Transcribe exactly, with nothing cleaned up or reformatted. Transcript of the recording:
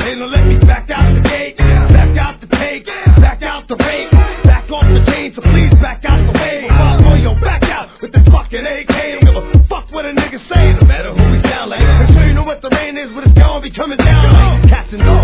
They don't let me back out the gate, back out the take, back out the rape, back off the chain, so please back out the way. Follow yo, back out with this fucking A K. Don't give a fuck what a nigga say, no matter who we sound like. Make sure you know what the rain is, when it's gonna be coming down like cats and dogs.